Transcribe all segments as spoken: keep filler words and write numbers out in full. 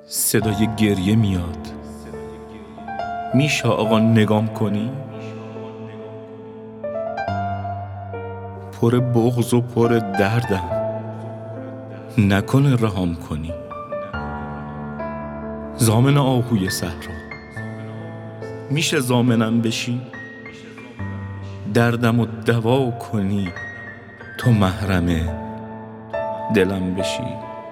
صدای گریه میاد. میشه آقا نگام کنی؟ پر بغض و پر دردم، نکنه رهام کنی. ضامن آهوی صحرا، میشه ضامنم بشی؟ دردم و دوا کنی، تو محرم دلم بشی.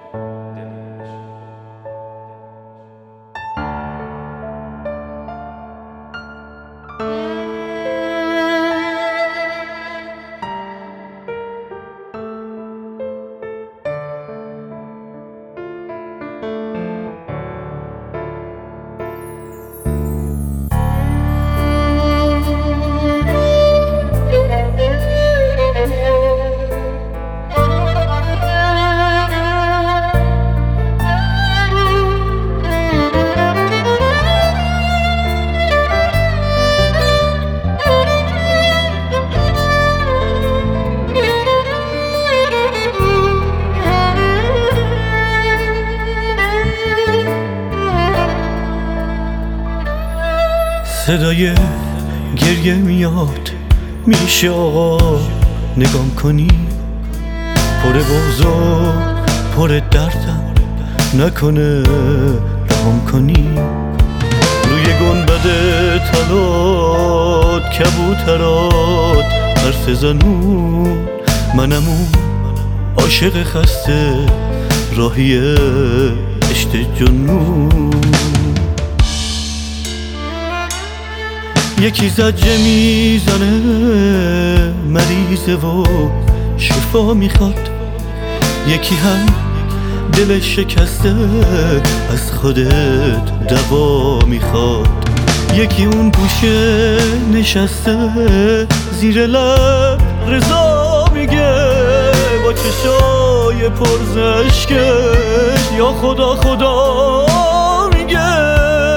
صدای گریه میاد، میشه آقا نگام کنی؟ پر بغض و پر دردم، نکنه رهام کنی. روی گنبد تلات کبوترات حرف زنون، منم اون عاشق خسته راهی عشق جنون. یکی زجه میزنه مریضه و شفا میخواد، یکی هم دلش شکسته از خودت دوا میخواد. یکی اون گوشه نشسته زیر لب رضا میگه با چشای پرزشکش، یا خدا خدا میگه.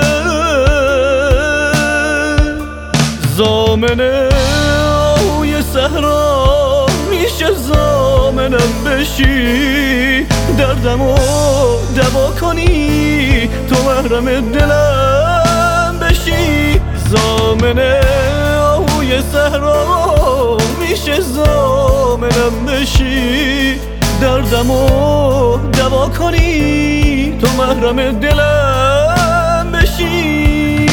ضامن آهوی صحرا، میشه ضامنم بشی؟ دردمو دوا کنی، تو محرم دلم بشی. ضامن آهوی صحرا، میشه ضامنم بشی؟ دردمو دوا کنی، تو محرم دلم بشی.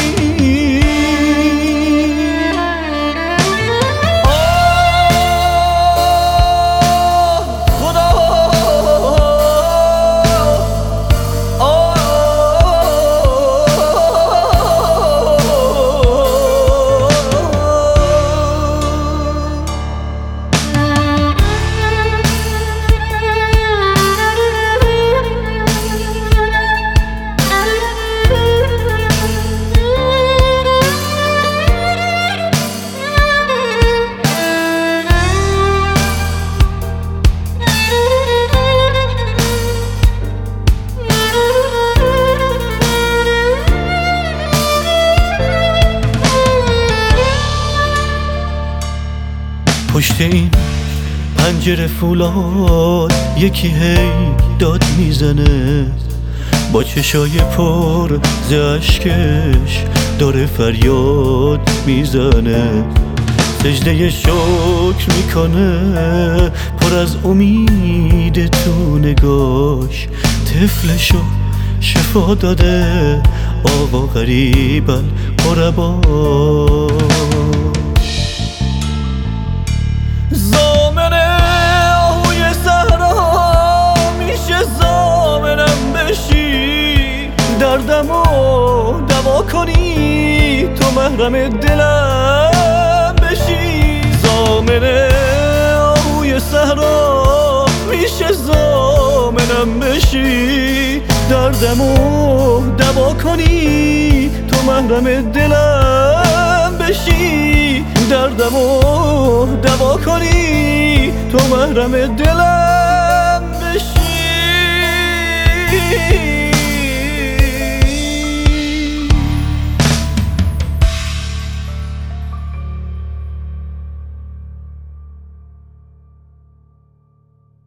پشت این پنجره فولاد یکی هی داد میزنه، با چشای پر ز اشکش داره فریاد میزنه. سجده شکر میکنه پر از امید تو نگاش، طفلشو شفا داده آقا غریب الغربا. ضامن آهوی صحرا، میشه ضامنم بشی؟ دردمو دوا کنی، تو محرم دلم بشی. ضامن آهوی صحرا، میشه ضامنم بشی؟ دردمو دوا کنی، تو محرم دلم بشی. دردمو دوا کنی، تو محرم دلم بشی.